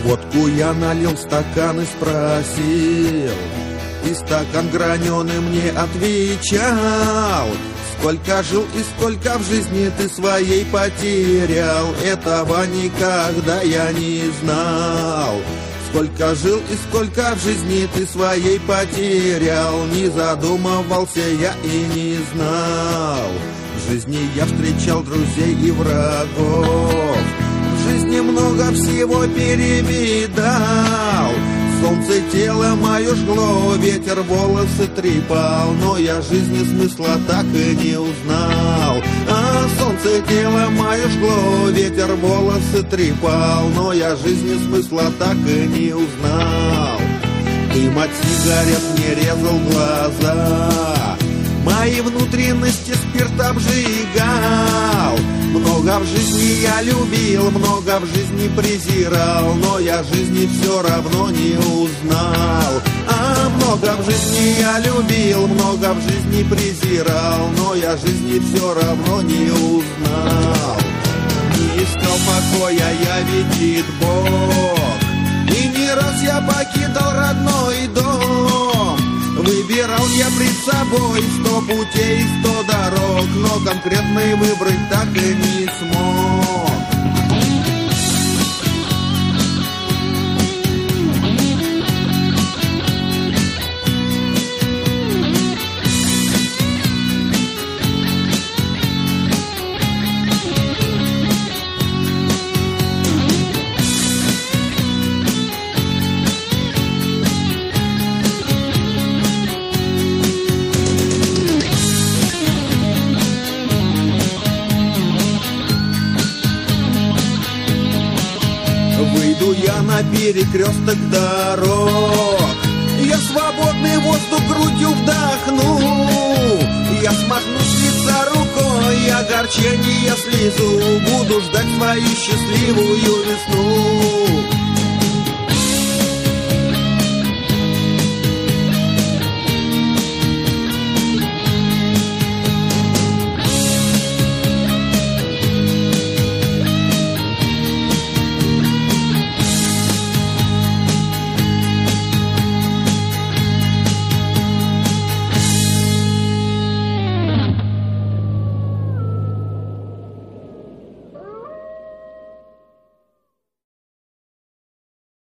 Водку я налил в стакан и спросил, и стакан граненый мне отвечал: сколько жил и сколько в жизни ты своей потерял, этого никогда я не знал. Сколько жил и сколько в жизни ты своей потерял, не задумывался я и не знал. В жизни я встречал друзей и врагов, в жизни много всего перевидал. Солнце тело мое жгло, ветер волосы трепал, но я жизни смысла так и не узнал. А солнце тело мое жгло, ветер волосы трепал, но я жизни смысла так и не узнал. Дым от сигарет мне резал глаза, мои внутренности спирт обжигал. Много в жизни я любил, много в жизни презирал, но я жизни все равно не узнал. А много в жизни я любил, много в жизни презирал, но я жизни все равно не узнал. Не искал покоя я, видит Бог, и не раз я покидал родной дом. Выбирал я пред собой 100 путей, 100 дорог, но конкретный выбрать так и не смог. Выйду я на перекресток дорог, я свободный воздух грудью вдохну. Я смахну с лица рукой огорчение, слезу, буду ждать свою счастливую весну.